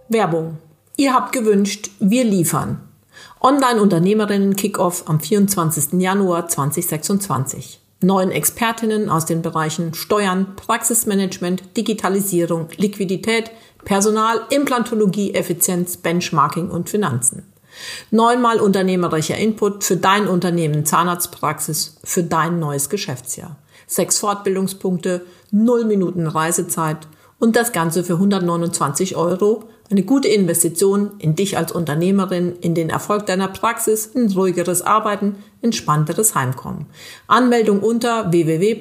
Werbung. Ihr habt gewünscht, wir liefern. Online-Unternehmerinnen-Kick-Off am 24. Januar 2026. 9 Expertinnen aus den Bereichen Steuern, Praxismanagement, Digitalisierung, Liquidität, Personal, Implantologie, Effizienz, Benchmarking und Finanzen. 9-mal unternehmerischer Input für dein Unternehmen Zahnarztpraxis für dein neues Geschäftsjahr. 6 Fortbildungspunkte, 0 Minuten Reisezeit und das Ganze für 129 €. Eine gute Investition in dich als Unternehmerin, in den Erfolg deiner Praxis, in ruhigeres Arbeiten, entspannteres Heimkommen. Anmeldung unter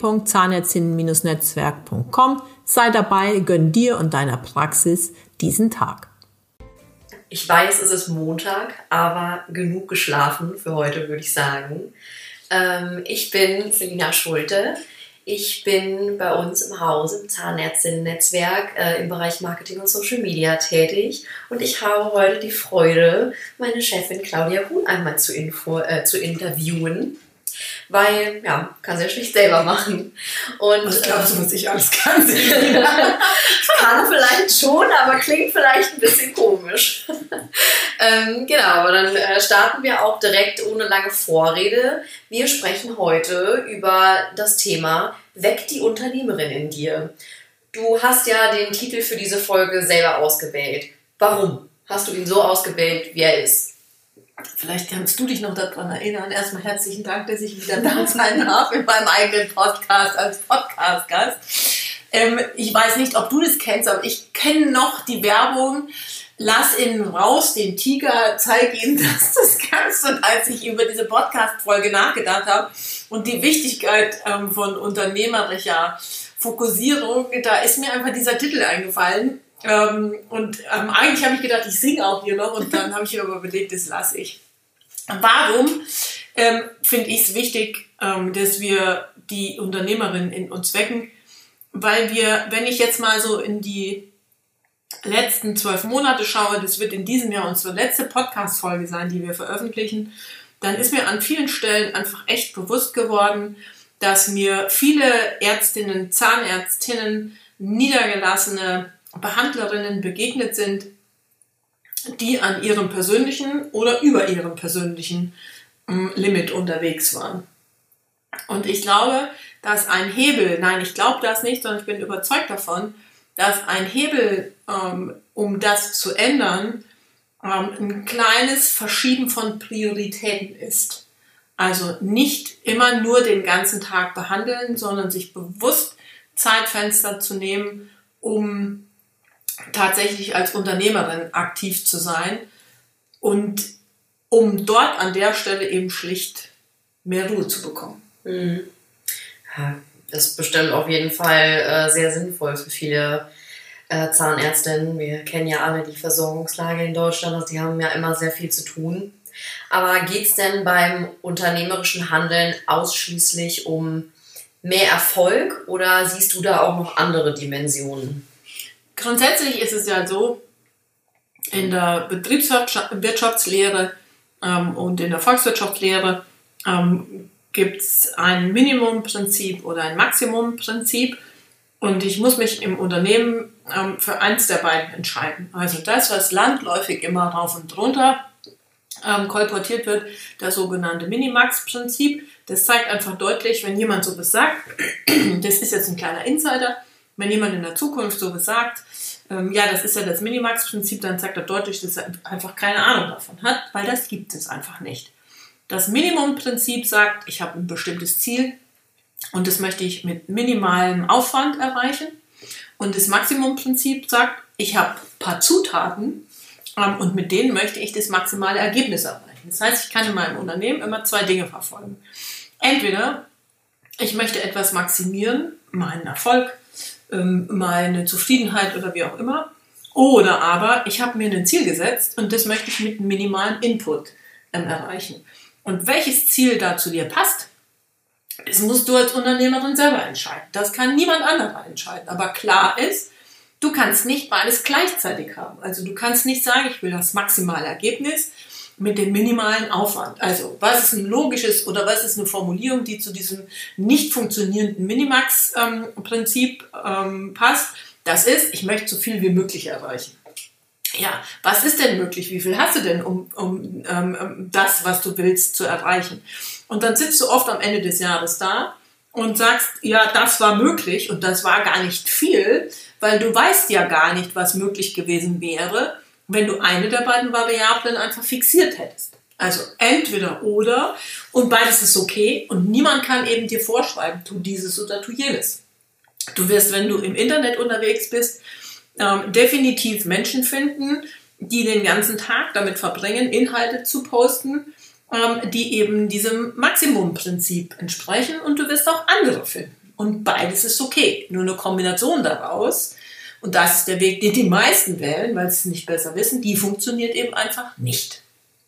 www.zahnärztinnen-netzwerk.com. Sei dabei, gönn dir und deiner Praxis diesen Tag. Ich weiß, es ist Montag, aber genug geschlafen für heute, würde ich sagen. Ich bin Selina Schulte. Ich bin bei uns im Haus im Zahnärztinnen-Netzwerk im Bereich Marketing und Social Media tätig und ich habe heute die Freude, meine Chefin Claudia Huhn einmal zu interviewen, weil, ja, kann sie ja schlicht selber machen. Und, was glaubst du, was ich alles kann? Kann vielleicht schon, aber klingt vielleicht ein bisschen komisch. Genau, aber dann starten wir auch direkt ohne lange Vorrede. Wir sprechen heute über das Thema Weck die Unternehmerin in dir. Du hast ja den Titel für diese Folge selber ausgewählt. Warum hast du ihn so ausgewählt, wie er ist? Vielleicht kannst du dich noch daran erinnern. Erstmal herzlichen Dank, dass ich wieder da sein darf in meinem eigenen Podcast als Podcast-Gast. Ich weiß nicht, ob du das kennst, aber ich kenne noch die Werbung: Lass ihn raus, den Tiger, zeig ihm, dass du das kannst. Und als ich über diese Podcast-Folge nachgedacht habe und die Wichtigkeit von unternehmerischer Fokussierung, da ist mir einfach dieser Titel eingefallen. Eigentlich habe ich gedacht, ich singe auch hier noch, und dann habe ich mir aber überlegt, das lasse ich. Warum finde ich es wichtig, dass wir die Unternehmerin in uns wecken? Weil wir, wenn ich jetzt mal so in die letzten 12 Monate schaue, das wird in diesem Jahr unsere letzte Podcast-Folge sein, die wir veröffentlichen, dann ist mir an vielen Stellen einfach echt bewusst geworden, dass mir viele Ärztinnen, Zahnärztinnen, niedergelassene Behandlerinnen begegnet sind, die an ihrem persönlichen oder über ihrem persönlichen Limit unterwegs waren. Und ich glaube, dass ein Hebel, nein, ich glaube das nicht, sondern ich bin überzeugt davon, dass ein Hebel, um das zu ändern, ein kleines Verschieben von Prioritäten ist. Also nicht immer nur den ganzen Tag behandeln, sondern sich bewusst Zeitfenster zu nehmen, um tatsächlich als Unternehmerin aktiv zu sein und um dort an der Stelle eben schlicht mehr Ruhe zu bekommen. Mhm. Ja, das ist bestimmt auf jeden Fall sehr sinnvoll für viele Zahnärztinnen. Wir kennen ja alle die Versorgungslage in Deutschland, also die haben ja immer sehr viel zu tun. Aber geht es denn beim unternehmerischen Handeln ausschließlich um mehr Erfolg oder siehst du da auch noch andere Dimensionen? Grundsätzlich ist es ja so, in der Betriebswirtschaftslehre und in der Volkswirtschaftslehre gibt es ein Minimumprinzip oder ein Maximumprinzip, und ich muss mich im Unternehmen für eins der beiden entscheiden. Also das, was landläufig immer rauf und runter kolportiert wird, das sogenannte Minimax-Prinzip, das zeigt einfach deutlich, wenn jemand so besagt, das ist jetzt ein kleiner Insider, wenn jemand in der Zukunft so besagt, ja, das ist ja das Minimax-Prinzip, dann zeigt er deutlich, dass er einfach keine Ahnung davon hat, weil das gibt es einfach nicht. Das Minimumprinzip sagt, ich habe ein bestimmtes Ziel und das möchte ich mit minimalem Aufwand erreichen. Und das Maximumprinzip sagt, ich habe ein paar Zutaten und mit denen möchte ich das maximale Ergebnis erreichen. Das heißt, ich kann in meinem Unternehmen immer 2 Dinge verfolgen. Entweder ich möchte etwas maximieren, meinen Erfolg, meine Zufriedenheit oder wie auch immer, oder aber ich habe mir ein Ziel gesetzt und das möchte ich mit minimalem Input erreichen. Und welches Ziel da zu dir passt, das musst du als Unternehmerin selber entscheiden. Das kann niemand anderer entscheiden. Aber klar ist, du kannst nicht beides gleichzeitig haben. Also du kannst nicht sagen, ich will das maximale Ergebnis mit dem minimalen Aufwand. Also was ist ein logisches oder was ist eine Formulierung, die zu diesem nicht funktionierenden Minimax-Prinzip passt? Das ist, ich möchte so viel wie möglich erreichen. ja, was ist denn möglich? Wie viel hast du denn, um das, was du willst, zu erreichen? Und dann sitzt du oft am Ende des Jahres da und sagst, ja, das war möglich und das war gar nicht viel, weil du weißt ja gar nicht, was möglich gewesen wäre, wenn du eine der beiden Variablen einfach fixiert hättest. Also entweder oder, und beides ist okay und niemand kann eben dir vorschreiben, tu dieses oder tu jenes. Du wirst, wenn du im Internet unterwegs bist, definitiv Menschen finden, die den ganzen Tag damit verbringen, Inhalte zu posten, die eben diesem Maximumprinzip entsprechen, und du wirst auch andere finden. Und beides ist okay. Nur eine Kombination daraus, und das ist der Weg, den die meisten wählen, weil sie es nicht besser wissen, die funktioniert eben einfach nicht.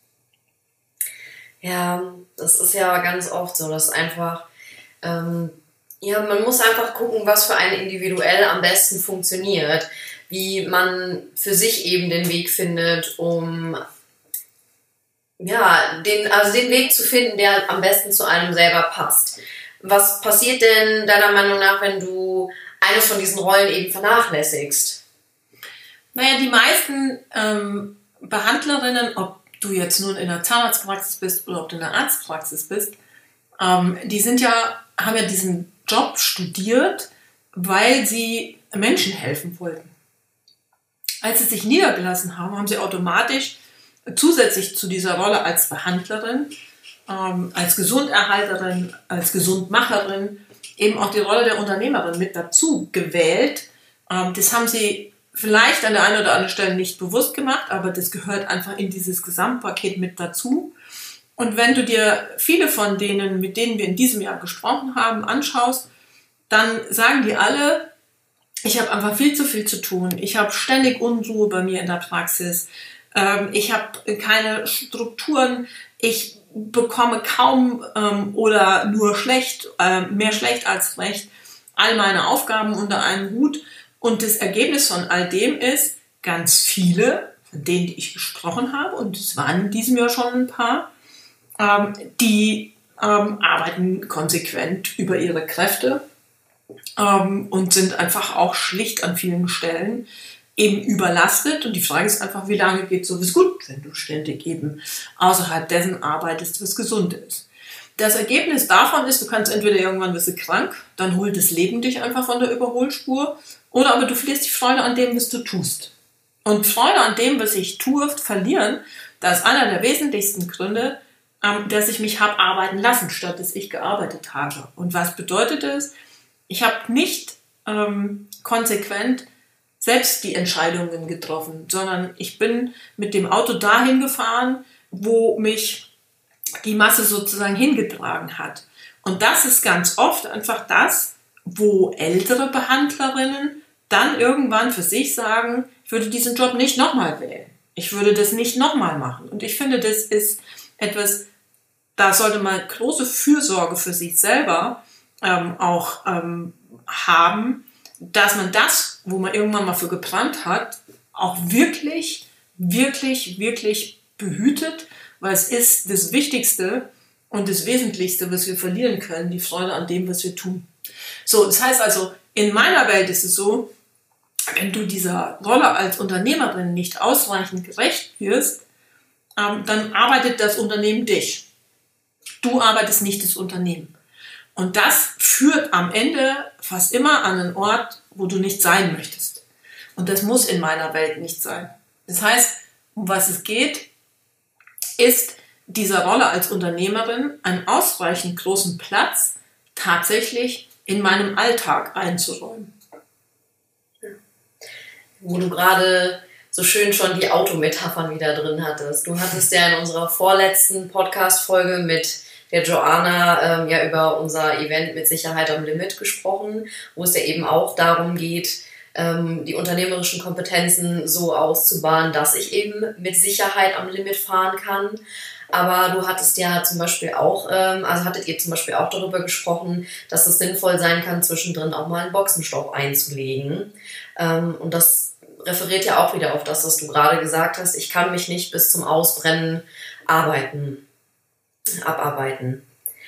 Ja, das ist ja ganz oft so, dass einfach, man muss einfach gucken, was für einen individuell am besten funktioniert, wie man für sich eben den Weg findet, um den Weg zu finden, der am besten zu einem selber passt. Was passiert denn deiner Meinung nach, wenn du eine von diesen Rollen eben vernachlässigst? Naja, die meisten Behandlerinnen, ob du jetzt nun in einer Zahnarztpraxis bist oder ob du in einer Arztpraxis bist, die haben ja diesen Job studiert, weil sie Menschen helfen wollten. Als sie sich niedergelassen haben, haben sie automatisch zusätzlich zu dieser Rolle als Behandlerin, als Gesunderhalterin, als Gesundmacherin eben auch die Rolle der Unternehmerin mit dazu gewählt. Das haben sie vielleicht an der einen oder anderen Stelle nicht bewusst gemacht, aber das gehört einfach in dieses Gesamtpaket mit dazu. Und wenn du dir viele von denen, mit denen wir in diesem Jahr gesprochen haben, anschaust, dann sagen die alle, ich habe einfach viel zu viel zu tun. Ich habe ständig Unruhe bei mir in der Praxis. Ich habe keine Strukturen. Ich bekomme kaum oder nur mehr schlecht als recht, all meine Aufgaben unter einen Hut. Und das Ergebnis von all dem ist, ganz viele, von denen, die ich gesprochen habe, und es waren in diesem Jahr schon ein paar, die arbeiten konsequent über ihre Kräfte und sind einfach auch schlicht an vielen Stellen eben überlastet. Und die Frage ist einfach, wie lange geht sowas gut, wenn du ständig eben außerhalb dessen arbeitest, was gesund ist. Das Ergebnis davon ist, du kannst entweder irgendwann wirst du krank, dann holt das Leben dich einfach von der Überholspur, oder aber du verlierst die Freude an dem, was du tust. Und Freude an dem, was ich tue, verlieren, das ist einer der wesentlichsten Gründe, dass ich mich habe arbeiten lassen, statt dass ich gearbeitet habe. Und was bedeutet das? Ich habe nicht konsequent selbst die Entscheidungen getroffen, sondern ich bin mit dem Auto dahin gefahren, wo mich die Masse sozusagen hingetragen hat. Und das ist ganz oft einfach das, wo ältere Behandlerinnen dann irgendwann für sich sagen, ich würde diesen Job nicht nochmal wählen. Ich würde das nicht nochmal machen. Und ich finde, das ist etwas, da sollte man große Fürsorge für sich selber auch haben, dass man das, wo man irgendwann mal für gebrannt hat, auch wirklich, wirklich, wirklich behütet, weil es ist das Wichtigste und das Wesentlichste, was wir verlieren können, die Freude an dem, was wir tun. So, das heißt also, in meiner Welt ist es so, wenn du dieser Rolle als Unternehmerin nicht ausreichend gerecht wirst, dann arbeitet das Unternehmen dich. Du arbeitest nicht das Unternehmen. Und das führt am Ende fast immer an einen Ort, wo du nicht sein möchtest. Und das muss in meiner Welt nicht sein. Das heißt, um was es geht, ist dieser Rolle als Unternehmerin einen ausreichend großen Platz tatsächlich in meinem Alltag einzuräumen. Wo du gerade so schön schon die Autometaphern wieder drin hattest. Du hattest ja in unserer vorletzten Podcast-Folge mit der Joanna über unser Event mit Sicherheit am Limit gesprochen, wo es ja eben auch darum geht, die unternehmerischen Kompetenzen so auszubauen, dass ich eben mit Sicherheit am Limit fahren kann. Aber du hattest ja zum Beispiel auch, hattet ihr zum Beispiel auch darüber gesprochen, dass es sinnvoll sein kann, zwischendrin auch mal einen Boxenstopp einzulegen. Und das referiert ja auch wieder auf das, was du gerade gesagt hast. Ich kann mich nicht bis zum Ausbrennen abarbeiten.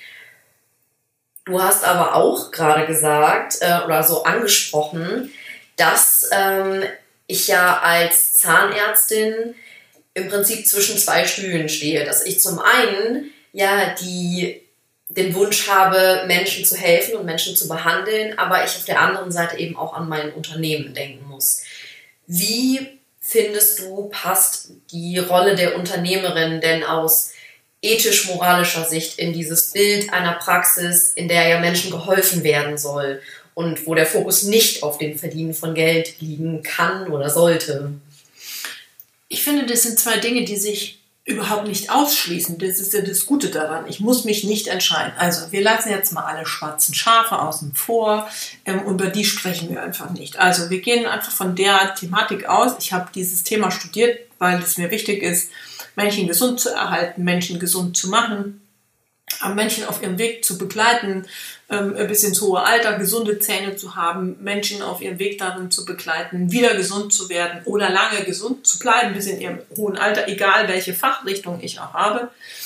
Du hast aber auch gerade gesagt oder so angesprochen, dass ich ja als Zahnärztin im Prinzip zwischen zwei Stühlen stehe. Dass ich zum einen ja den Wunsch habe, Menschen zu helfen und Menschen zu behandeln, aber ich auf der anderen Seite eben auch an mein Unternehmen denken muss. Wie findest du, passt die Rolle der Unternehmerin denn aus ethisch-moralischer Sicht in dieses Bild einer Praxis, in der ja Menschen geholfen werden soll und wo der Fokus nicht auf dem Verdienen von Geld liegen kann oder sollte? Ich finde, das sind zwei Dinge, die sich überhaupt nicht ausschließen. Das ist ja das Gute daran. Ich muss mich nicht entscheiden. Also wir lassen jetzt mal alle schwarzen Schafe außen vor. Über die sprechen wir einfach nicht. Also wir gehen einfach von der Thematik aus. Ich habe dieses Thema studiert, weil es mir wichtig ist, Menschen gesund zu erhalten, Menschen gesund zu machen, Menschen auf ihrem Weg zu begleiten, bis ins hohe Alter gesunde Zähne zu haben, Menschen auf ihrem Weg darin zu begleiten, wieder gesund zu werden oder lange gesund zu bleiben bis in ihrem hohen Alter, egal welche Fachrichtung ich auch habe.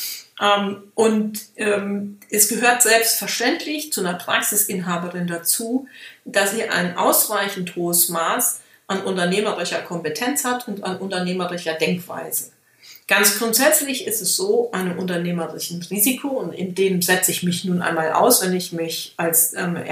Es gehört selbstverständlich zu einer Praxisinhaberin dazu, dass sie ein ausreichend hohes Maß an unternehmerischer Kompetenz hat und an unternehmerischer Denkweise. Ganz grundsätzlich ist es so, einem unternehmerischen Risiko, und in dem setze ich mich nun einmal aus, wenn ich mich als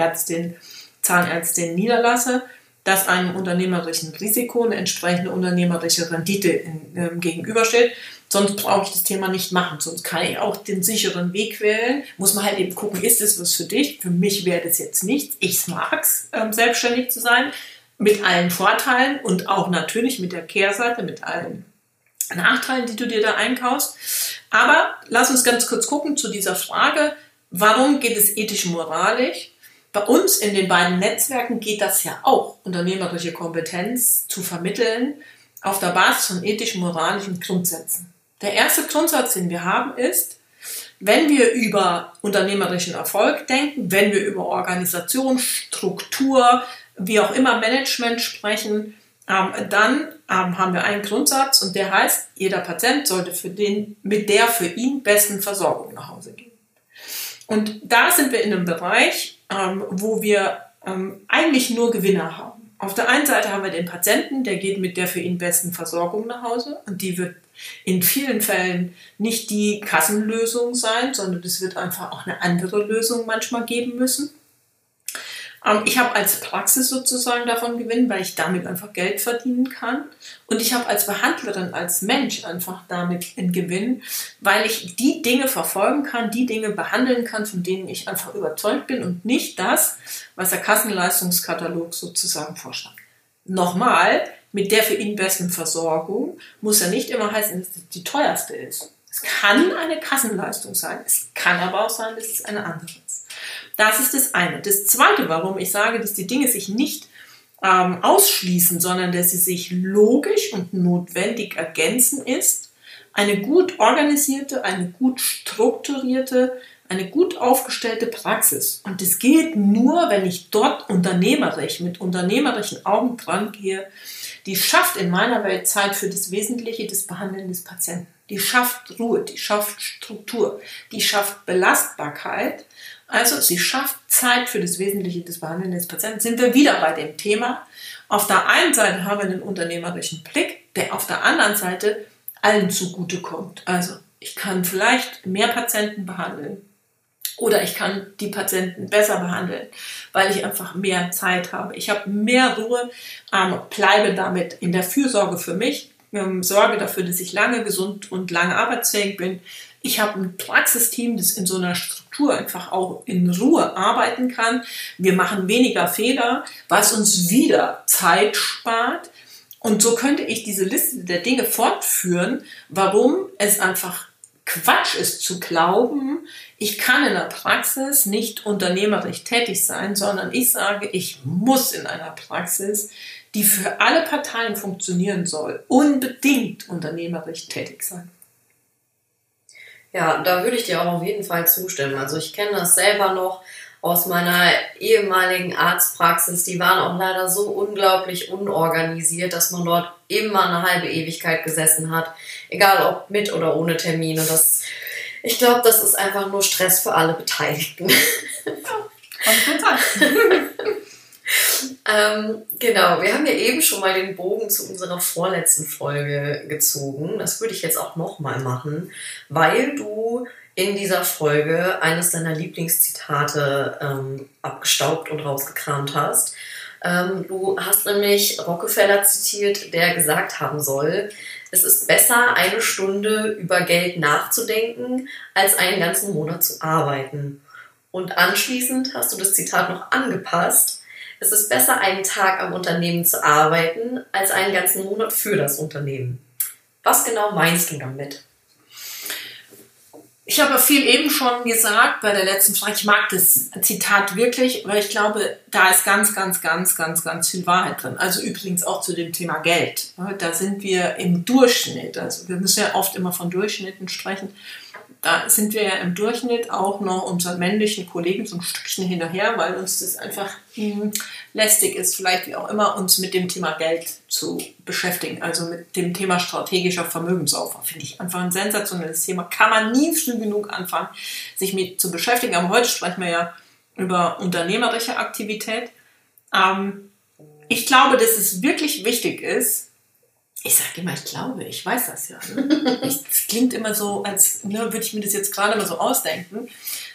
Zahnärztin niederlasse, dass einem unternehmerischen Risiko eine entsprechende unternehmerische Rendite gegenübersteht. Sonst brauche ich das Thema nicht machen. Sonst kann ich auch den sicheren Weg wählen. Muss man halt eben gucken, ist es was für dich? Für mich wäre das jetzt nichts. Ich mag es, selbstständig zu sein, mit allen Vorteilen und auch natürlich mit der Kehrseite, mit allen Nachteilen, die du dir da einkaufst. Aber lass uns ganz kurz gucken zu dieser Frage, warum geht es ethisch-moralisch? Bei uns in den beiden Netzwerken geht das ja auch, unternehmerische Kompetenz zu vermitteln auf der Basis von ethisch-moralischen Grundsätzen. Der erste Grundsatz, den wir haben, ist, wenn wir über unternehmerischen Erfolg denken, wenn wir über Organisation, Struktur, wie auch immer Management sprechen, dann haben wir einen Grundsatz und der heißt, jeder Patient sollte mit der für ihn besten Versorgung nach Hause gehen. Und da sind wir in einem Bereich, wo wir eigentlich nur Gewinner haben. Auf der einen Seite haben wir den Patienten, der geht mit der für ihn besten Versorgung nach Hause und die wird in vielen Fällen nicht die Kassenlösung sein, sondern es wird einfach auch eine andere Lösung manchmal geben müssen. Ich habe als Praxis sozusagen davon gewinnen, weil ich damit einfach Geld verdienen kann. Und ich habe als Behandlerin, als Mensch einfach damit einen Gewinn, weil ich die Dinge verfolgen kann, die Dinge behandeln kann, von denen ich einfach überzeugt bin und nicht das, was der Kassenleistungskatalog sozusagen vorschlägt. Nochmal, mit der für ihn besten Versorgung muss ja nicht immer heißen, dass es die teuerste ist. Es kann eine Kassenleistung sein, es kann aber auch sein, dass es eine andere ist. Das ist das eine. Das zweite, warum ich sage, dass die Dinge sich nicht ausschließen, sondern dass sie sich logisch und notwendig ergänzen, ist eine gut organisierte, eine gut strukturierte, eine gut aufgestellte Praxis. Und das geht nur, wenn ich dort unternehmerisch, mit unternehmerischen Augen dran gehe, die schafft in meiner Welt Zeit für das Wesentliche, das Behandeln des Patienten. Die schafft Ruhe, die schafft Struktur, die schafft Belastbarkeit. Also sie schafft Zeit für das Wesentliche des Behandeln des Patienten. Sind wir wieder bei dem Thema. Auf der einen Seite haben wir einen unternehmerischen Blick, der auf der anderen Seite allen zugutekommt. Also ich kann vielleicht mehr Patienten behandeln oder ich kann die Patienten besser behandeln, weil ich einfach mehr Zeit habe. Ich habe mehr Ruhe, bleibe damit in der Fürsorge für mich, sorge dafür, dass ich lange gesund und lange arbeitsfähig bin. Ich habe ein Praxisteam, das in so einer Struktur einfach auch in Ruhe arbeiten kann. Wir machen weniger Fehler, was uns wieder Zeit spart. Und so könnte ich diese Liste der Dinge fortführen, warum es einfach Quatsch ist zu glauben, ich kann in der Praxis nicht unternehmerisch tätig sein, sondern ich sage, ich muss in einer Praxis, die für alle Parteien funktionieren soll, unbedingt unternehmerisch tätig sein. Ja, da würde ich dir auch auf jeden Fall zustimmen. Also ich kenne das selber noch aus meiner ehemaligen Arztpraxis. Die waren auch leider so unglaublich unorganisiert, dass man dort immer eine halbe Ewigkeit gesessen hat. Egal ob mit oder ohne Termin. Und ich glaube, das ist einfach nur Stress für alle Beteiligten. Kann gut sein. Genau, wir haben ja eben schon mal den Bogen zu unserer vorletzten Folge gezogen. Das würde ich jetzt auch nochmal machen, weil du in dieser Folge eines deiner Lieblingszitate abgestaubt und rausgekramt hast. Du hast nämlich Rockefeller zitiert, der gesagt haben soll, es ist besser, eine Stunde über Geld nachzudenken, als einen ganzen Monat zu arbeiten. Und anschließend hast du das Zitat noch angepasst. Es ist besser, einen Tag am Unternehmen zu arbeiten, als einen ganzen Monat für das Unternehmen. Was genau meinst du damit? Ich habe viel eben schon gesagt bei der letzten Frage, ich mag das Zitat wirklich, weil ich glaube, da ist ganz viel Wahrheit drin. Also übrigens auch zu dem Thema Geld. Da sind wir im Durchschnitt, also wir müssen ja oft immer von Durchschnitten sprechen, da sind wir ja im Durchschnitt auch noch unseren männlichen Kollegen so ein Stückchen hinterher, weil uns das einfach lästig ist, vielleicht wie auch immer, uns mit dem Thema Geld zu beschäftigen. Also mit dem Thema strategischer Vermögensaufbau. Finde ich einfach ein sensationelles Thema. Kann man nie früh genug anfangen, sich mit zu beschäftigen. Aber heute sprechen wir ja über unternehmerische Aktivität. Ich glaube, dass es wirklich wichtig ist, ich sage immer, ich glaube, ich weiß das ja. Ne? Es klingt immer so, als würde ich mir das jetzt gerade mal so ausdenken.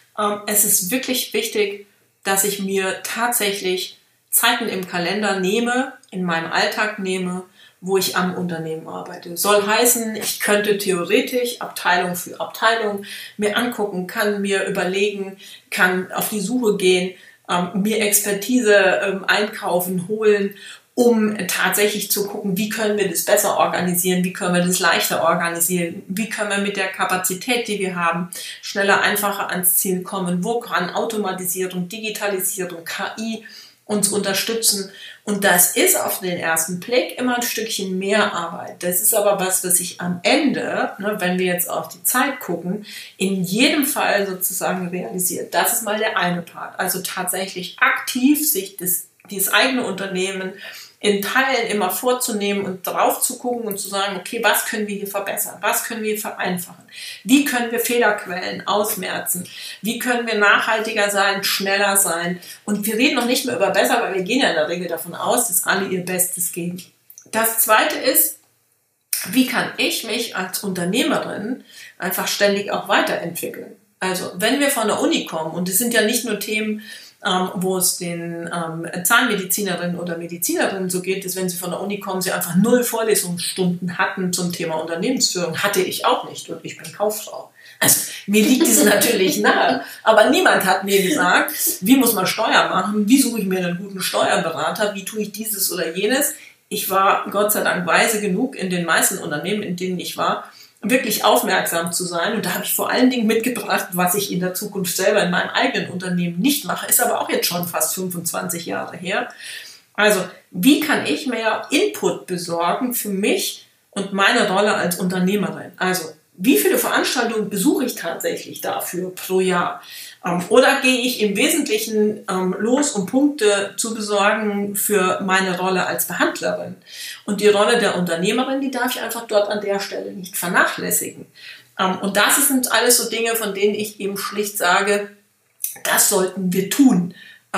Es ist wirklich wichtig, dass ich mir tatsächlich Zeiten im Kalender nehme, in meinem Alltag nehme, wo ich am Unternehmen arbeite. Soll heißen, ich könnte theoretisch Abteilung für Abteilung mir angucken, kann mir überlegen, kann auf die Suche gehen, mir Expertise einkaufen, holen, um tatsächlich zu gucken, wie können wir das besser organisieren, wie können wir das leichter organisieren, wie können wir mit der Kapazität, die wir haben, schneller, einfacher ans Ziel kommen, wo kann Automatisierung, Digitalisierung, KI uns unterstützen. Und das ist auf den ersten Blick immer ein Stückchen mehr Arbeit. Das ist aber was ich am Ende, wenn wir jetzt auf die Zeit gucken, in jedem Fall sozusagen realisiert. Das ist mal der eine Part. Also tatsächlich aktiv sich dieses eigene Unternehmen in Teilen immer vorzunehmen und drauf zu gucken und zu sagen, okay, was können wir hier verbessern? Was können wir vereinfachen? Wie können wir Fehlerquellen ausmerzen? Wie können wir nachhaltiger sein, schneller sein? Und wir reden noch nicht mehr über besser, weil wir gehen ja in der Regel davon aus, dass alle ihr Bestes geben. Das Zweite ist, wie kann ich mich als Unternehmerin einfach ständig auch weiterentwickeln? Also, wenn wir von der Uni kommen, und es sind ja nicht nur Themen, wo es den Zahnmedizinerinnen oder Medizinerinnen so geht, dass wenn sie von der Uni kommen, sie einfach 0 Vorlesungsstunden hatten zum Thema Unternehmensführung. Hatte ich auch nicht und ich bin Kauffrau. Also mir liegt es natürlich nahe, aber niemand hat mir gesagt, wie muss man Steuern machen, wie suche ich mir einen guten Steuerberater, wie tue ich dieses oder jenes. Ich war Gott sei Dank weise genug in den meisten Unternehmen, in denen ich war, wirklich aufmerksam zu sein. Und da habe ich vor allen Dingen mitgebracht, was ich in der Zukunft selber in meinem eigenen Unternehmen nicht mache, ist aber auch jetzt schon fast 25 Jahre her. Also, wie kann ich mehr Input besorgen für mich und meine Rolle als Unternehmerin? Also, wie viele Veranstaltungen besuche ich tatsächlich dafür pro Jahr? Oder gehe ich im Wesentlichen los, um Punkte zu besorgen für meine Rolle als Behandlerin? Und die Rolle der Unternehmerin, die darf ich einfach dort an der Stelle nicht vernachlässigen. Und das sind alles so Dinge, von denen ich eben schlicht sage, das sollten wir tun,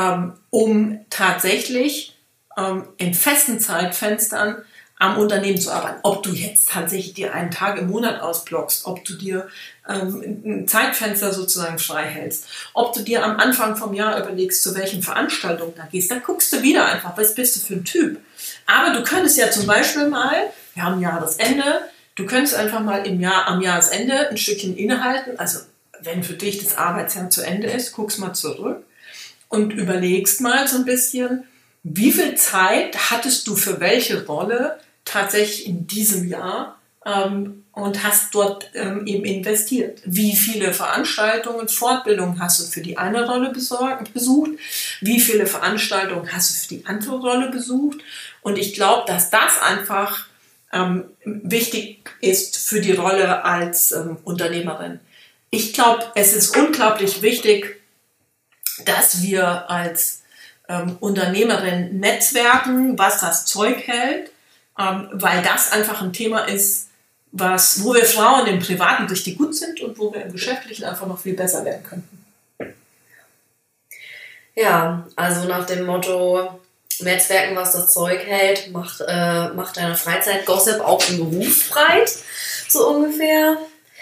um tatsächlich in festen Zeitfenstern am Unternehmen zu arbeiten. Ob du jetzt tatsächlich dir einen Tag im Monat ausblockst, ob du dir ein Zeitfenster sozusagen frei hältst, ob du dir am Anfang vom Jahr überlegst, zu welchen Veranstaltungen da gehst, dann guckst du wieder einfach, was bist du für ein Typ. Aber du könntest ja zum Beispiel mal, wir haben Jahresende, du könntest einfach mal am Jahresende ein Stückchen innehalten, also wenn für dich das Arbeitsjahr zu Ende ist, guckst mal zurück und überlegst mal so ein bisschen, wie viel Zeit hattest du für welche Rolle tatsächlich in diesem Jahr und hast dort eben investiert. Wie viele Veranstaltungen, Fortbildungen hast du für die eine Rolle besucht? Wie viele Veranstaltungen hast du für die andere Rolle besucht? Und ich glaube, dass das einfach wichtig ist für die Rolle als Unternehmerin. Ich glaube, es ist unglaublich wichtig, dass wir als Unternehmerin netzwerken, was das Zeug hält, weil das einfach ein Thema ist, wo wir Frauen im Privaten richtig gut sind und wo wir im Geschäftlichen einfach noch viel besser werden könnten. Ja, also nach dem Motto, Netzwerken, was das Zeug hält, macht deine Freizeit-Gossip auch im Beruf breit, so ungefähr.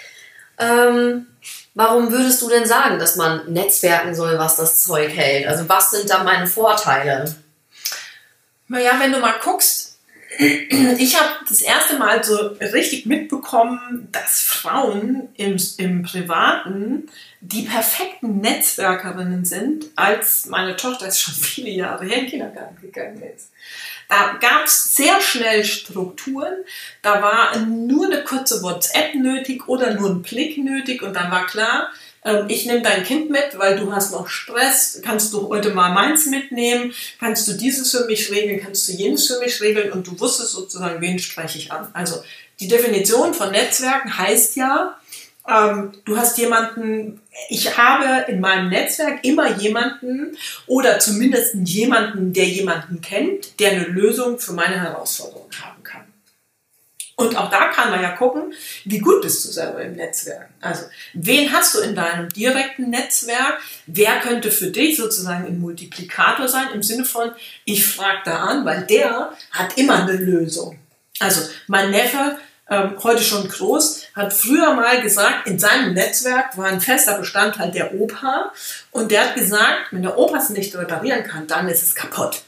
Warum würdest du denn sagen, dass man netzwerken soll, was das Zeug hält? Also was sind da meine Vorteile? Naja, wenn du mal guckst, ich habe das erste Mal so richtig mitbekommen, dass Frauen im Privaten die perfekten Netzwerkerinnen sind, als meine Tochter ist schon viele Jahre her in den Kindergarten gegangen ist. Da gab es sehr schnell Strukturen, da war nur eine kurze WhatsApp nötig oder nur ein Blick nötig und dann war klar, ich nehme dein Kind mit, weil du hast noch Stress, kannst du heute mal meins mitnehmen, kannst du dieses für mich regeln, kannst du jenes für mich regeln und du wusstest sozusagen, wen spreche ich an. Also die Definition von Netzwerken heißt ja, du hast jemanden, ich habe in meinem Netzwerk immer jemanden oder zumindest jemanden, der jemanden kennt, der eine Lösung für meine Herausforderung haben kann. Und auch da kann man ja gucken, wie gut bist du selber im Netzwerk. Also, wen hast du in deinem direkten Netzwerk? Wer könnte für dich sozusagen ein Multiplikator sein? Im Sinne von, ich frage da an, weil der hat immer eine Lösung. Also, mein Neffe, heute schon groß, hat früher mal gesagt, in seinem Netzwerk war ein fester Bestandteil der Opa. Und der hat gesagt, wenn der Opa es nicht reparieren kann, dann ist es kaputt.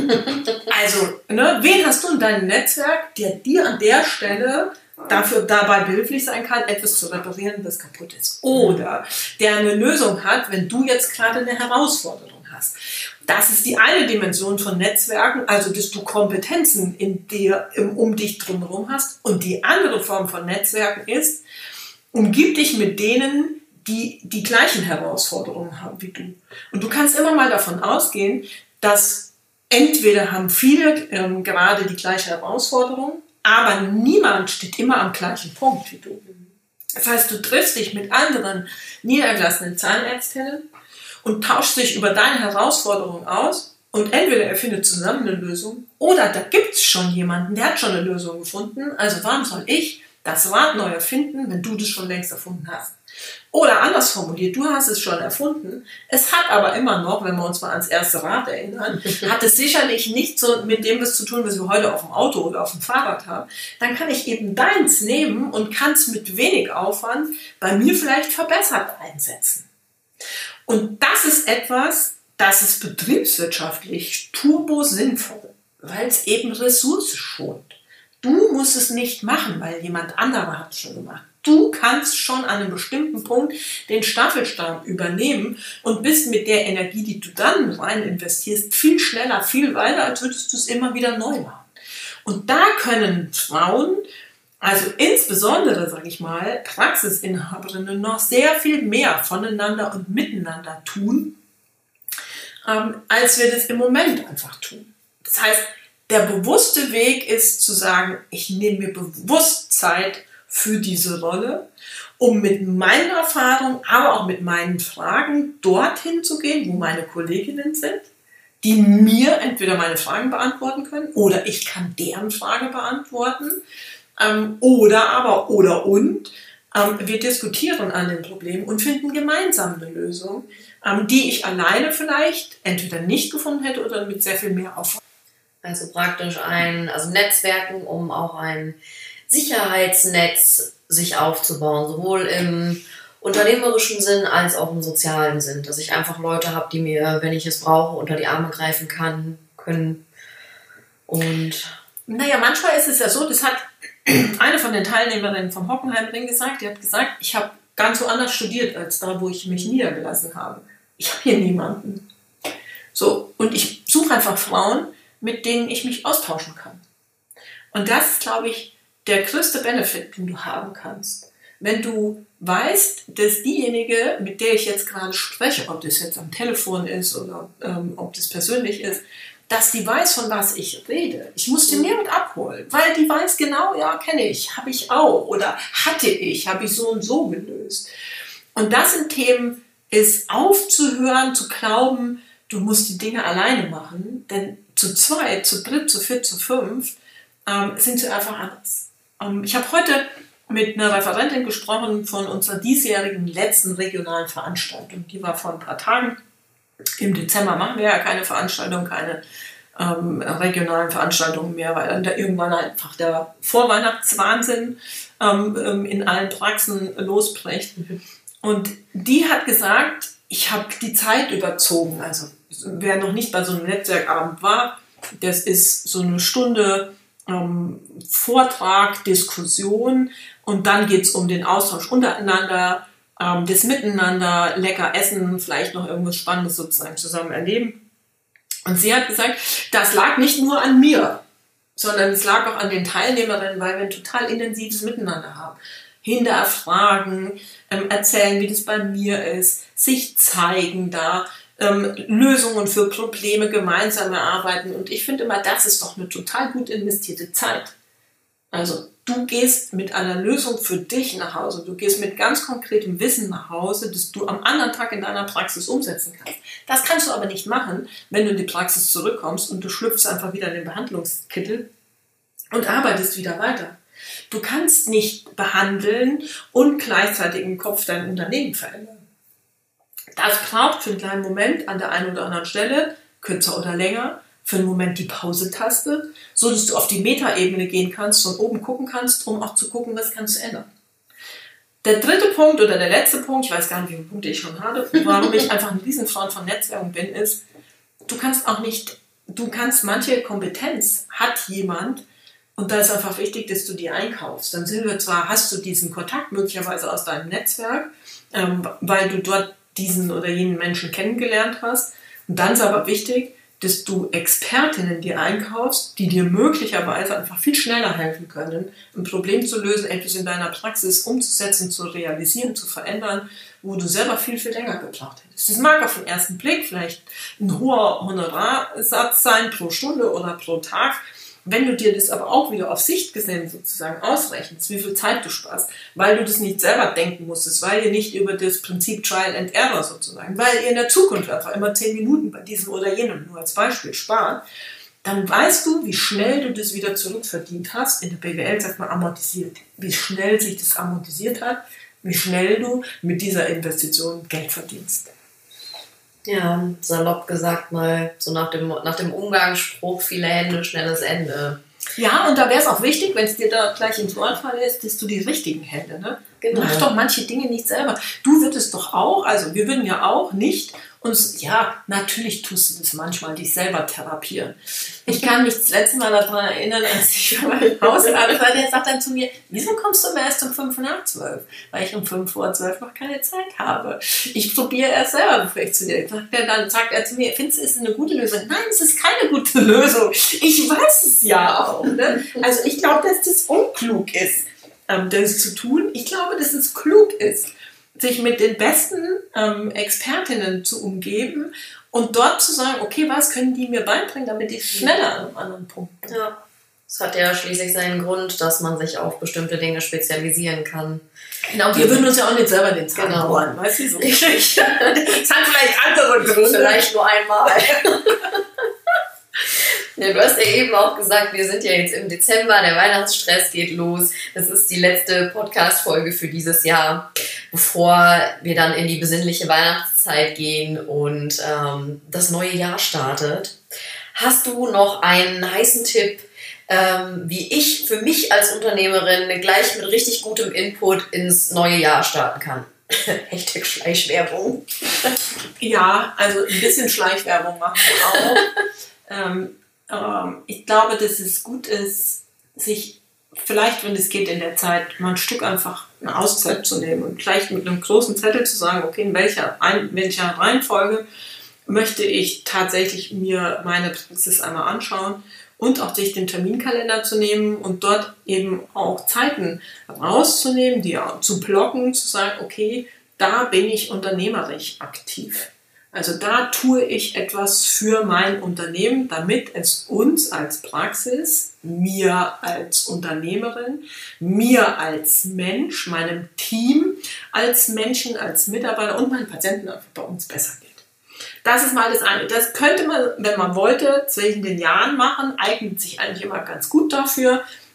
Also, wen hast du in deinem Netzwerk, der dir an der Stelle dabei behilflich sein kann, etwas zu reparieren, das kaputt ist? Oder der eine Lösung hat, wenn du jetzt gerade eine Herausforderung hast. Das ist die eine Dimension von Netzwerken, also dass du Kompetenzen um dich drumherum hast. Und die andere Form von Netzwerken ist, umgib dich mit denen, die die gleichen Herausforderungen haben wie du. Und du kannst immer mal davon ausgehen, dass entweder haben viele gerade die gleiche Herausforderung, aber niemand steht immer am gleichen Punkt wie du. Das heißt, du triffst dich mit anderen niedergelassenen Zahnärztinnen und tauschst dich über deine Herausforderung aus und entweder ihr findet zusammen eine Lösung oder da gibt es schon jemanden, der hat schon eine Lösung gefunden. Also warum soll ich das Rad neu erfinden, wenn du das schon längst erfunden hast? Oder anders formuliert, du hast es schon erfunden, es hat aber immer noch, wenn wir uns mal ans erste Rad erinnern, hat es sicherlich nicht so mit dem was zu tun, was wir heute auf dem Auto oder auf dem Fahrrad haben. Dann kann ich eben deins nehmen und kann es mit wenig Aufwand bei mir vielleicht verbessert einsetzen. Und das ist etwas, das ist betriebswirtschaftlich turbo sinnvoll, weil es eben Ressourcen schont. Du musst es nicht machen, weil jemand anderer hat es schon gemacht. Du kannst schon an einem bestimmten Punkt den Staffelstab übernehmen und bist mit der Energie, die du dann rein investierst, viel schneller, viel weiter, als würdest du es immer wieder neu machen. Und da können Frauen, also insbesondere, sage ich mal, Praxisinhaberinnen noch sehr viel mehr voneinander und miteinander tun, als wir das im Moment einfach tun. Das heißt, der bewusste Weg ist zu sagen, ich nehme mir bewusst Zeit für diese Rolle, um mit meiner Erfahrung, aber auch mit meinen Fragen dorthin zu gehen, wo meine Kolleginnen sind, die mir entweder meine Fragen beantworten können oder ich kann deren Frage beantworten wir diskutieren an den Problemen und finden gemeinsam eine Lösung, die ich alleine vielleicht entweder nicht gefunden hätte oder mit sehr viel mehr Aufwand. Also praktisch Netzwerken, um auch ein Sicherheitsnetz sich aufzubauen, sowohl im unternehmerischen Sinn als auch im sozialen Sinn, dass ich einfach Leute habe, die mir, wenn ich es brauche, unter die Arme greifen können. Und naja, manchmal ist es ja so, das hat eine von den Teilnehmerinnen vom Hockenheimring gesagt, die hat gesagt, ich habe ganz woanders studiert, als da, wo ich mich niedergelassen habe. Ich habe hier niemanden. So, und ich suche einfach Frauen, mit denen ich mich austauschen kann. Und das ist, glaube ich, der größte Benefit, den du haben kannst. Wenn du weißt, dass diejenige, mit der ich jetzt gerade spreche, ob das jetzt am Telefon ist oder ob das persönlich ist, dass die weiß, von was ich rede. Ich muss die nirgend abholen, weil die weiß genau, ja, kenne ich, habe ich auch oder habe ich so und so gelöst. Und das sind Themen, ist aufzuhören, zu glauben, du musst die Dinge alleine machen, denn zu zweit, zu dritt, zu viert, zu fünf sind sie einfach anders. Ich habe heute mit einer Referentin gesprochen von unserer diesjährigen letzten regionalen Veranstaltung. Die war vor ein paar Tagen. Im Dezember machen wir ja keine Veranstaltung, keine regionalen Veranstaltungen mehr, weil dann da irgendwann einfach der Vorweihnachtswahnsinn in allen Praxen losbricht. Und die hat gesagt, ich habe die Zeit überzogen. Also wer noch nicht bei so einem Netzwerkabend war, das ist so eine Stunde Vortrag, Diskussion und dann geht es um den Austausch untereinander, das Miteinander, lecker essen, vielleicht noch irgendwas Spannendes sozusagen zusammen erleben. Und sie hat gesagt, das lag nicht nur an mir, sondern es lag auch an den Teilnehmerinnen, weil wir ein total intensives Miteinander haben. Hinterfragen, erzählen, wie das bei mir ist, sich zeigen da, Lösungen für Probleme gemeinsam erarbeiten. Und ich finde immer, das ist doch eine total gut investierte Zeit. Also du gehst mit einer Lösung für dich nach Hause. Du gehst mit ganz konkretem Wissen nach Hause, das du am anderen Tag in deiner Praxis umsetzen kannst. Das kannst du aber nicht machen, wenn du in die Praxis zurückkommst und du schlüpfst einfach wieder in den Behandlungskittel und arbeitest wieder weiter. Du kannst nicht behandeln und gleichzeitig im Kopf dein Unternehmen verändern. Das braucht für einen kleinen Moment an der einen oder anderen Stelle, kürzer oder länger, für einen Moment die Pause-Taste, so dass du auf die Metaebene gehen kannst, von oben gucken kannst, um auch zu gucken, was kannst du ändern. Der dritte Punkt oder der letzte Punkt, ich weiß gar nicht, wie viele Punkte ich schon hatte, warum ich einfach ein Riesenfreund von Netzwerken bin, ist, du kannst manche Kompetenz hat jemand und da ist einfach wichtig, dass du die einkaufst. Dann hast du diesen Kontakt möglicherweise aus deinem Netzwerk, weil du dort diesen oder jenen Menschen kennengelernt hast. Und dann ist aber wichtig, dass du Expertinnen dir einkaufst, die dir möglicherweise einfach viel schneller helfen können, ein Problem zu lösen, etwas in deiner Praxis umzusetzen, zu realisieren, zu verändern, wo du selber viel, viel länger gebraucht hättest. Das mag auf den ersten Blick vielleicht ein hoher Honorarsatz sein pro Stunde oder pro Tag. Wenn du dir das aber auch wieder auf Sicht gesehen sozusagen ausrechnest, wie viel Zeit du sparst, weil du das nicht selber denken musstest, weil ihr nicht über das Prinzip Trial and Error sozusagen, weil ihr in der Zukunft einfach immer 10 Minuten bei diesem oder jenem nur als Beispiel spart, dann weißt du, wie schnell du das wieder zurückverdient hast. In der BWL sagt man amortisiert. Wie schnell sich das amortisiert hat, wie schnell du mit dieser Investition Geld verdienst. Ja, salopp gesagt mal, so nach dem Umgangsspruch, viele Hände, schnelles Ende. Ja, und da wäre es auch wichtig, wenn es dir da gleich ins Wort fällt, dass du die richtigen Hände, ne? Genau. Mach doch manche Dinge nicht selber. Du würdest doch auch, also wir würden ja auch nicht uns, ja, natürlich tust du das manchmal, dich selber therapieren. Ich kann mich das letzte Mal daran erinnern, als ich bei meinem Hausarzt war, der sagt dann zu mir, wieso kommst du immer erst um 5 nach 12? Weil ich um 5 vor 12 noch keine Zeit habe. Ich probiere erst selber, bevor ich zu dir. Dann sagt er zu mir, findest du, es ist eine gute Lösung? Nein, es ist keine gute Lösung. Ich weiß es ja auch. Ne? Also ich glaube, dass das unklug ist, das zu tun. Ich glaube, dass es klug ist, sich mit den besten Expertinnen zu umgeben und dort zu sagen, okay, was können die mir beibringen, damit ich schneller an einem anderen Punkt bin. Ja, es hat ja schließlich seinen Grund, dass man sich auf bestimmte Dinge spezialisieren kann. Genau, wir würden uns ja auch nicht selber den Zahn bohren, weißt du? So. Das hat vielleicht andere Gründe. Vielleicht nur einmal. Ja, du hast ja eben auch gesagt, wir sind ja jetzt im Dezember, der Weihnachtsstress geht los. Das ist die letzte Podcast-Folge für dieses Jahr, bevor wir dann in die besinnliche Weihnachtszeit gehen und das neue Jahr startet. Hast du noch einen heißen Tipp, wie ich für mich als Unternehmerin gleich mit richtig gutem Input ins neue Jahr starten kann? Hashtag Schleichwerbung. Ja, also ein bisschen Schleichwerbung machen wir auch. Ich glaube, dass es gut ist, sich vielleicht, wenn es geht in der Zeit, mal ein Stück einfach eine Auszeit zu nehmen und vielleicht mit einem großen Zettel zu sagen, okay, in welcher Reihenfolge möchte ich tatsächlich mir meine Praxis einmal anschauen und auch sich den Terminkalender zu nehmen und dort eben auch Zeiten rauszunehmen, die zu blocken, zu sagen, okay, da bin ich unternehmerisch aktiv. Also da tue ich etwas für mein Unternehmen, damit es uns als Praxis, mir als Unternehmerin, mir als Mensch, meinem Team als Menschen, als Mitarbeiter und meinen Patienten einfach bei uns besser geht. Das ist mal das eine. Das könnte man, wenn man wollte, zwischen den Jahren machen, eignet sich eigentlich immer ganz gut dafür.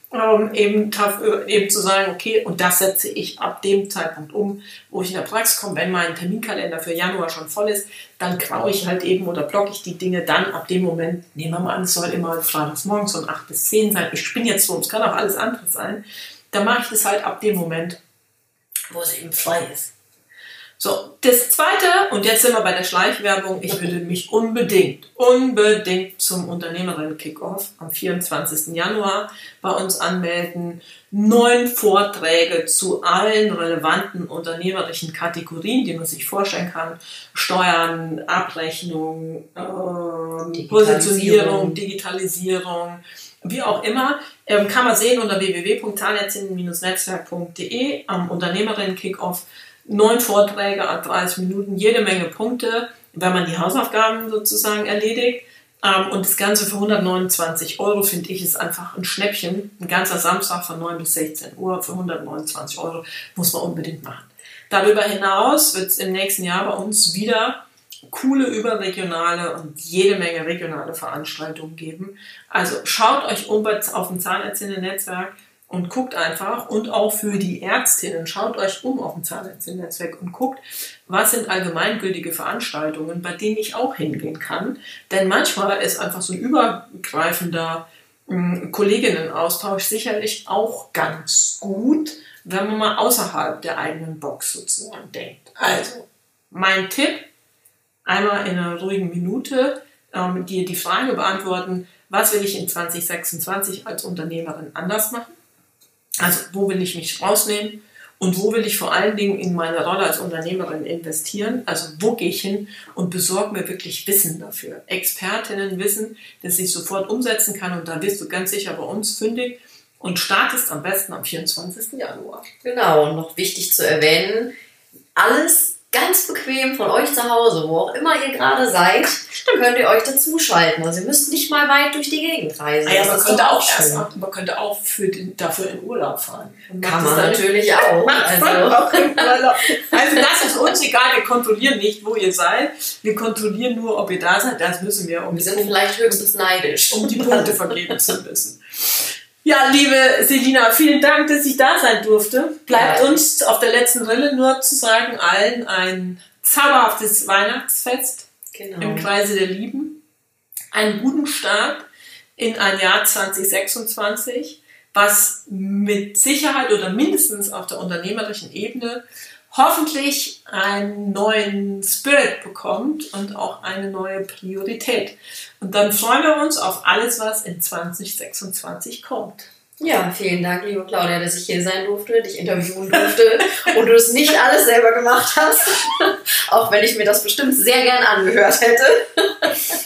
eben zu sagen, okay, und das setze ich ab dem Zeitpunkt um, wo ich in der Praxis komme. Wenn mein Terminkalender für Januar schon voll ist, dann graue ich halt eben oder blocke ich die Dinge dann ab dem Moment. Nehmen wir mal an, es soll immer freitags morgens von 8 bis 10 sein. Ich spinne jetzt so, es kann auch alles andere sein. Dann mache ich das halt ab dem Moment, wo es eben frei ist. So, das Zweite, und jetzt sind wir bei der Schleichwerbung, ich würde mich unbedingt zum Unternehmerinnen-Kick-Off am 24. Januar bei uns anmelden. 9 Vorträge zu allen relevanten unternehmerischen Kategorien, die man sich vorstellen kann. Steuern, Abrechnung, Positionierung, Digitalisierung, wie auch immer. Kann man sehen unter www.zahnärztinnen-netzwerk.de am Unternehmerinnen-Kick-Off. 9 Vorträge, 30 Minuten, jede Menge Punkte, wenn man die Hausaufgaben sozusagen erledigt. Und das Ganze für 129 € finde ich ist einfach ein Schnäppchen. Ein ganzer Samstag von 9 bis 16 Uhr für 129 € muss man unbedingt machen. Darüber hinaus wird es im nächsten Jahr bei uns wieder coole überregionale und jede Menge regionale Veranstaltungen geben. Also schaut euch auf dem Zahnärztinnen-Netzwerk und guckt einfach, und auch für die Ärztinnen, schaut euch auf dem Zahnärztinnen-Netzwerk und guckt, was sind allgemeingültige Veranstaltungen, bei denen ich auch hingehen kann. Denn manchmal ist einfach so ein übergreifender Kolleginnenaustausch sicherlich auch ganz gut, wenn man mal außerhalb der eigenen Box sozusagen denkt. Also, mein Tipp, einmal in einer ruhigen Minute dir die Frage beantworten, was will ich in 2026 als Unternehmerin anders machen? Also wo will ich mich rausnehmen und wo will ich vor allen Dingen in meine Rolle als Unternehmerin investieren? Also wo gehe ich hin und besorge mir wirklich Wissen dafür? Expertinnen wissen, dass ich sofort umsetzen kann, und da wirst du ganz sicher bei uns fündig und startest am besten am 24. Januar. Genau, und noch wichtig zu erwähnen, alles ganz bequem von euch zu Hause, wo auch immer ihr gerade seid, könnt ihr euch dazuschalten. Also ihr müsst nicht mal weit durch die Gegend reisen. Ja, man könnte auch dafür in Urlaub fahren. Kann man natürlich auch. Also das ist uns egal, wir kontrollieren nicht, wo ihr seid. Wir kontrollieren nur, ob ihr da seid. Das müssen wir, wir sind vielleicht höchstens neidisch, um die Punkte vergeben zu müssen. Ja, liebe Selina, vielen Dank, dass ich da sein durfte. Bleibt uns auf der letzten Rille nur zu sagen, allen ein zauberhaftes Weihnachtsfest im Kreise der Lieben. Einen guten Start in ein Jahr 2026, was mit Sicherheit oder mindestens auf der unternehmerischen Ebene hoffentlich einen neuen Spirit bekommt und auch eine neue Priorität. Und dann freuen wir uns auf alles, was in 2026 kommt. Ja, vielen Dank, liebe Claudia, dass ich hier sein durfte, dich interviewen durfte und du es nicht alles selber gemacht hast, auch wenn ich mir das bestimmt sehr gern angehört hätte.